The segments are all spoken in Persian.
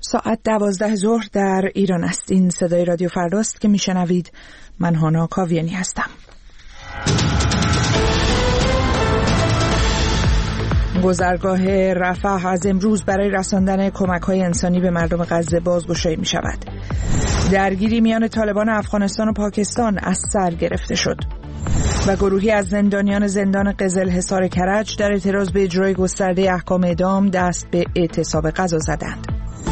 ساعت 12 ظهر در ایران است. این صدای رادیو فرداست که میشنوید. من هانا کاویانی هستم. گذرگاه رفح از امروز برای رساندن کمک‌های انسانی به مردم غزه بازگشایی می‌شود. درگیری میان طالبان افغانستان و پاکستان از سر گرفته شد و گروهی از زندانیان زندان قزلحصار کرج در اعتراض به اجرای گسترده احکام اعدام دست به اعتصاب غذا زدند.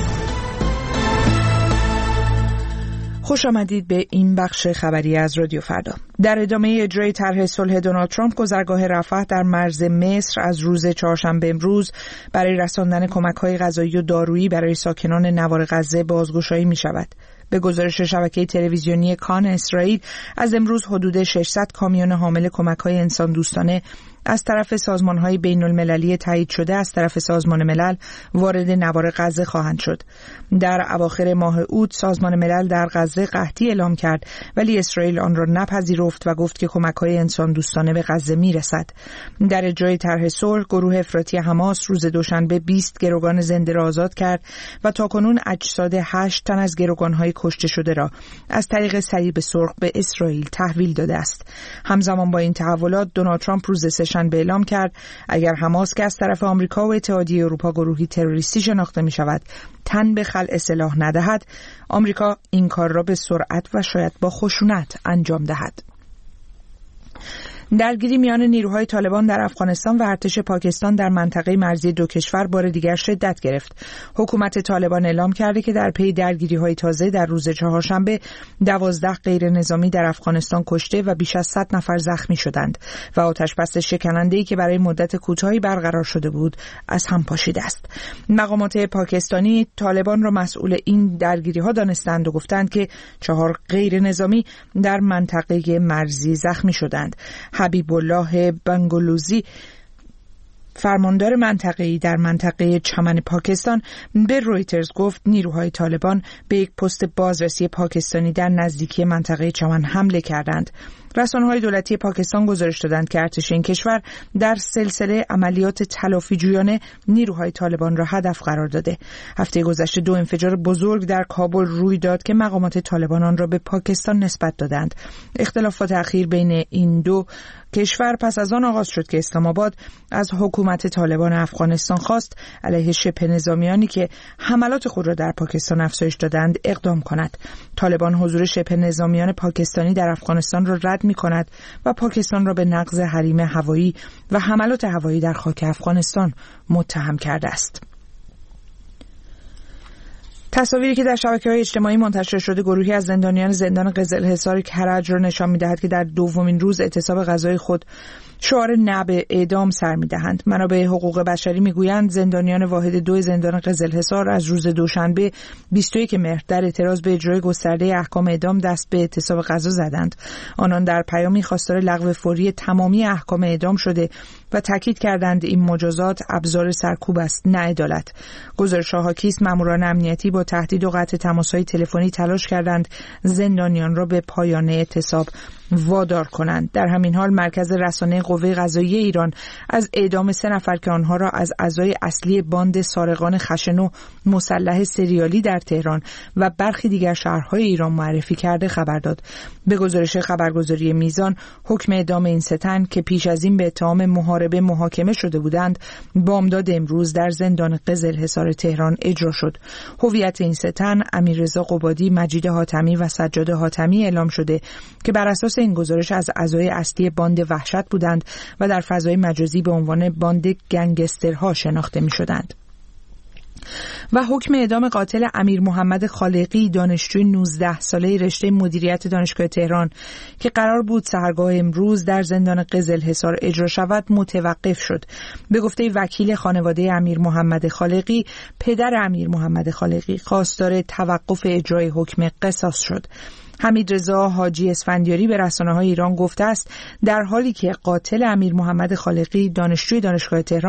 خوش آمدید به این بخش خبری از رادیو فردا. در ادامه اجرای طرح صلح دونالد ترامپ، گذرگاه رفح در مرز مصر از روز چهارشنبه امروز برای رساندن کمک‌های غذایی و دارویی برای ساکنان نوار غزه بازگشایی می‌شود. به گزارش شبکه تلویزیونی کان اسرائیل، از امروز حدود 600 کامیون حامل کمک‌های انسان دوستانه از طرف سازمان‌های بین‌المللی تایید شده از طرف سازمان ملل وارد نوار غزه خواهند شد. در اواخر ماه اوت سازمان ملل در غزه قحطی اعلام کرد، ولی اسرائیل آن را نپذیرفت و گفت که کمک‌های انسان دوستانه به غزه میرسد. در اجرای طرح صلح، گروه افراطی حماس روز دوشنبه 20 گروگان زنده را آزاد کرد و تاکنون اجساد 8 تن از گروگان‌های کشته شده را از طریق صلیب سرخ به اسرائیل تحویل داده است. همزمان با این تحولات، دونالد ترامپ روز سه‌شنبه اعلام کرد اگر حماس که از طرف آمریکا و اتحادیه اروپا گروهی تروریستی شناخته می شود تن به خلع سلاح ندهد، آمریکا این کار را به سرعت و شاید با خشونت انجام دهد. درگیری میان نیروهای طالبان در افغانستان و ارتش پاکستان در منطقه مرزی دو کشور بار دیگر شدت گرفت. حکومت طالبان اعلام کرده که در پی درگیری‌های تازه در روز چهارشنبه 12 غیر نظامی در افغانستان کشته و بیش از 100 نفر زخمی شدند و آتشبس شکننده‌ای که برای مدت کوتاهی برقرار شده بود از هم پاشیده است. مقامات پاکستانی طالبان را مسئول این درگیری‌ها دانستند و گفتند که 4 غیر نظامی در منطقه مرزی زخمی شدند. حبیب الله بنگلوزی، فرماندار منطقه‌ای در منطقه چمن پاکستان، به رویترز گفت نیروهای طالبان به یک پست بازرسی پاکستانی در نزدیکی منطقه چمن حمله کردند. رسانه‌های دولتی پاکستان گزارش دادند که ارتش این کشور در سلسله عملیات تلافی‌جویانه نیروهای طالبان را هدف قرار داده. هفته گذشته 2 انفجار بزرگ در کابل روی داد که مقامات طالبان آن را به پاکستان نسبت دادند. اختلافات اخیر بین این دو کشور پس از آن آغاز شد که اسلام آباد از حکومت طالبان افغانستان خواست علیه شبه نظامیانی که حملات خود را در پاکستان افزایش دادند اقدام کند. طالبان حضور شبه نظامیان پاکستانی در افغانستان را رد می‌کند و پاکستان را به نقض حریم هوایی و حملات هوایی در خاک افغانستان متهم کرده است. تصاویری که در شبکه‌های اجتماعی منتشر شده گروهی از زندانیان زندان قزلحصار کرج را نشان می‌دهد که در دومین روز اعتصاب غذای خود شعار نه به اعدام سر می‌دهند. منابع حقوق بشری می‌گویند زندانیان واحد 2 زندان قزلحصار از روز دوشنبه 21 مهر در اعتراض به اجرای گسترده احکام اعدام دست به اعتصاب غذا زدند. آنان در پیامی خواستار لغو فوری تمامی احکام اعدام شده و تاکید کردند این مجازات ابزار سرکوب است، نه عدالت. گزارش‌ها حاکی است ماموران امنیتی با تهدید و قطع تماس‌های تلفنی تلاش کردند زندانیان را به پایان اعتصاب وادار کنند. در همین حال مرکز رسانه قوه قضاییه ایران از اعدام 3 نفر که آنها را از اعضای اصلی باند سارقان خشن و مسلح سریالی در تهران و برخی دیگر شهرهای ایران معرفی کرده خبر داد. به گزارش خبرگزاری میزان، حکم اعدام این 3 تن که پیش از این به اتهام محاربه محاکمه شده بودند بامداد امروز در زندان قزلحصار تهران اجرا شد. هویت این 3 تن امیررضا قبادی، مجید حاتمی و سجاد حاتمی اعلام شده که بر اساس این گزارش از اعضای اصلی باند وحشت بودند و در فضای مجازی به عنوان باند گنگسترها شناخته می شدند. و حکم اعدام قاتل امیر محمد خالقی، دانشجوی 19 ساله رشته مدیریت دانشگاه تهران که قرار بود سحرگاه امروز در زندان قزلحصار اجرا شود متوقف شد. به گفته وکیل خانواده امیر محمد خالقی، پدر امیر محمد خالقی خواستار توقف اجرای حکم قصاص شد. حمیدرضا حاجی اسفندیاری به رسانه‌های ایران گفته است در حالی که قاتل امیر محمد خالقی، دانشجوی دانشگاه تهران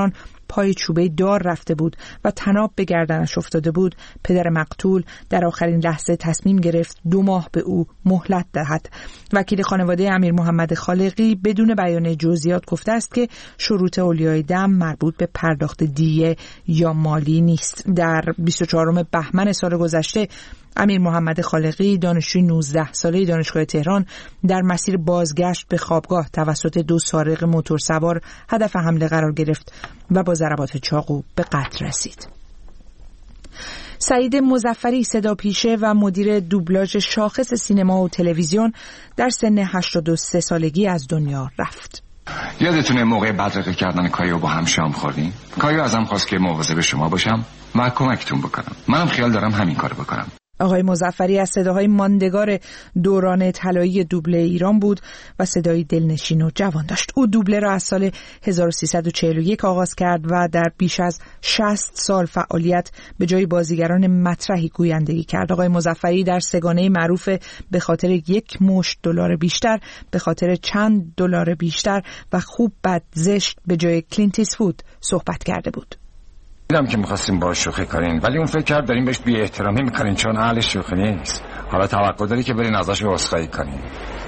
پای چوبه دار رفته بود و طناب به گردنش افتاده بود، پدر مقتول در آخرین لحظه تصمیم گرفت 2 ماه به او مهلت دهد. وکیل خانواده امیر محمد خالقی بدون بیان جزئیات گفته است که شروط اولیای دم مربوط به پرداخت دیه یا مالی نیست. در 24 بهمن سال گذشته امیر محمد خالقی، دانشجوی 19 ساله دانشگاه تهران، در مسیر بازگشت به خوابگاه توسط 2 سارق موتورسوار هدف حمله قرار گرفت و با ضربات چاقو به قتل رسید. سعید مظفری، صداپیشه و مدیر دوبلاژ شاخص سینما و تلویزیون، در سن 83 سالگی از دنیا رفت. یادتونه موقع بدرقه کردن کایو با هم شام خوردیم؟ کایو ازم خواست که مواظب شما باشم و کمکتون بکنم. منم خیال دارم همین کارو بکنم. آقای مظفری از صداهای ماندگار دوران طلایی دوبله ایران بود و صدایی دلنشین و جوان داشت. او دوبله را از سال 1341 آغاز کرد و در بیش از 60 سال فعالیت به جای بازیگران مطرحی گویندگی کرد. آقای مظفری در سگانه معروف به خاطر 1 مشت دلار بیشتر، به خاطر چند دلار بیشتر و خوب بد زشت به جای کلینت ایستوود صحبت کرده بود. دیدم که می‌خواستیم باهاش شوخی کنین، ولی اون فکر کرد داریم بهش بی احترامی می‌کنین چون اهل شوخی نیست. حالا توقع داری که برین ازش عذرخواهی کنین.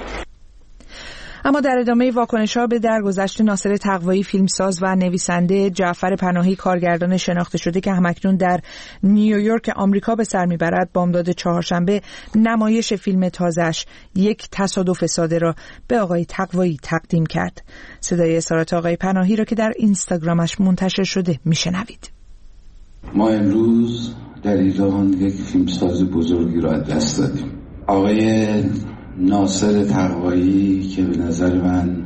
اما در ادامه واکنش‌ها به درگذشت ناصر تقوایی، فیلمساز و نویسنده، جعفر پناهی، کارگردان شناخته شده که همکنون در نیویورک آمریکا به سر میبرد، بامداد چهارشنبه نمایش فیلم تازه‌اش یک تصادف ساده را به آقای تقوایی تقدیم کرد. صدای اظهارات آقای پناهی را که در اینستاگرامش منتشر شده میشنوید. ما امروز در ایران یک فیلمساز بزرگی را دست دادیم. آقای ناصر تقوایی که به نظر من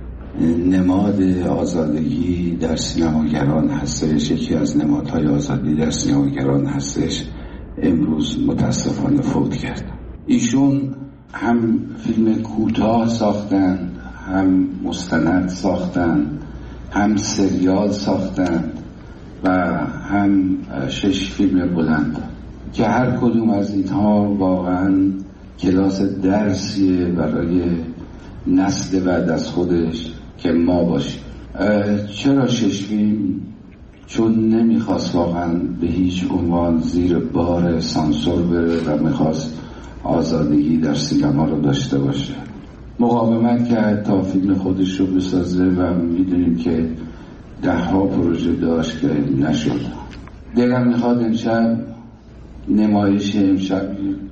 نماد آزادگی در سینماگران هستش، یکی از نمادهای آزادی در سینماگران هستش، امروز متاسفانه فوت کرد. ایشون هم فیلم کوتاه ساختن، هم مستند ساختن، هم سریال ساختن و هم 6 فیلم بلند که هر کدوم از اینها واقعا کلاس درسیه برای نسل بعد از خودش که ما باشیم. چرا 6 فیلم؟ چون نمیخواست واقعا به هیچ عنوان زیر بار سانسور بره و میخواست آزادگی در سینما رو داشته باشه. مقاومت کرد تا فیلم خودش رو بسازه و میدونیم که 10 پروژه داشت که نشد. دلم میخواد امشب نمایش امشب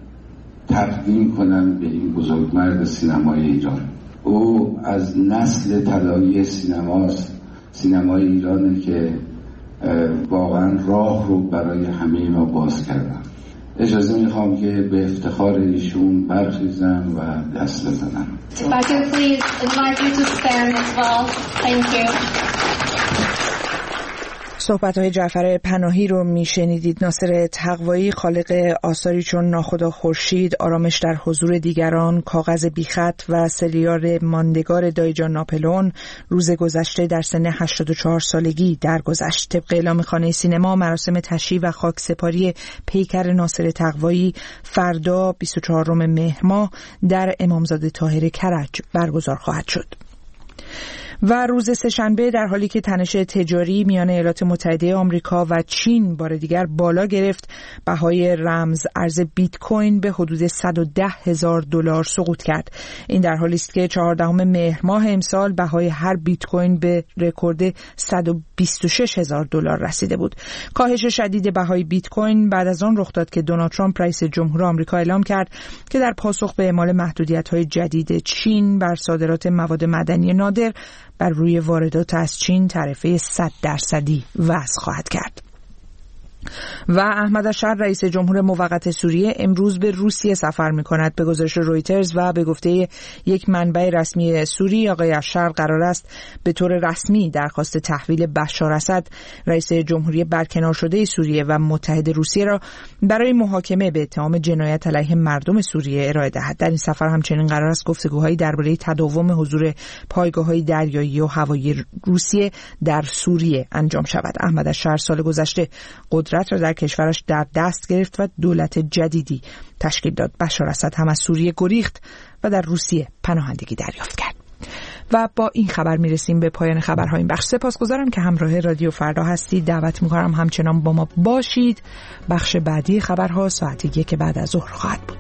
تقدیم کنم به این بزرگمرد سینمای ایران. او از نسل طلایی سینماست، سینمای ایرانه که واقعا راه رو برای همه ما باز کردن. اجازه میخوام که به افتخار ایشون برخیزم و دست بزنم. صحبت‌های جعفر پناهی رو میشنیدید. ناصر تقوایی، خالق آثاری چون ناخدا خورشید، آرامش در حضور دیگران، کاغذ بیخط و سریال ماندگار دایجان ناپلئون، روز گذشته در سن 84 سالگی درگذشت. طبق اعلام خانه سینما، مراسم تشییع و خاکسپاری پیکر ناصر تقوایی فردا 24 مهر ماه در امامزاده طاهر کرج برگزار خواهد شد. و روز سه‌شنبه در حالی که تنش تجاری میان ایالات متحده آمریکا و چین بار دیگر بالا گرفت، بهای رمز ارز بیت کوین به حدود $110,000 سقوط کرد. این در حالی است که 14 مهر ماه امسال بهای هر بیت کوین به رکورد $126,000 رسیده بود. کاهش شدید بهای بیت کوین بعد از آن رخ داد که دونالد ترامپ رئیس جمهور آمریکا اعلام کرد که در پاسخ به اعمال محدودیت‌های جدید چین بر صادرات مواد معدنی نادر، بر روی واردات از چین تعرفه 100% وضع خواهد کرد. و احمد اشعر رئیس جمهور موقت سوریه امروز به روسیه سفر می‌کند. به گزارش رویترز و به گفته یک منبع رسمی سوری، آقای اشعر قرار است به طور رسمی درخواست تحویل بشار اسد رئیس جمهوری برکنار شده سوریه و متحد روسیه را برای محاکمه به اتهام جنایت علیه مردم سوریه ارائه دهد. در این سفر همچنین قرار است گفتگوهایی درباره تداوم حضور پایگاه‌های دریایی و هوایی روسیه در سوریه انجام شود. احمد اشعر سال گذشته قدرت را در کشورش در دست گرفت و دولت جدیدی تشکیل داد. بشار اسد هم از سوریه گریخت و در روسیه پناهندگی دریافت کرد. و با این خبر میرسیم به پایان خبرهای این بخش. سپاسگزارم که همراه رادیو فردا هستید. دعوت میکنم همچنان با ما باشید. بخش بعدی خبرها ساعت 1 بعد از ظهر خواهد بود.